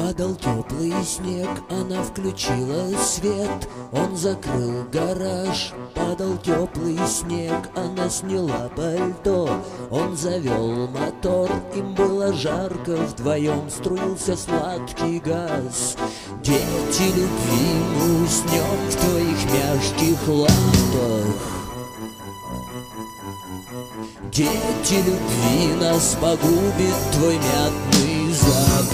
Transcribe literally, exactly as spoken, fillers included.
Падал теплый снег, она включила свет, он закрыл гараж. Падал теплый снег, она сняла пальто, он завел мотор. Им было жарко, вдвоем струился сладкий газ. Дети любви, мы уснем в твоих мягких лапах. Дети любви, нас погубит твой мятный запах.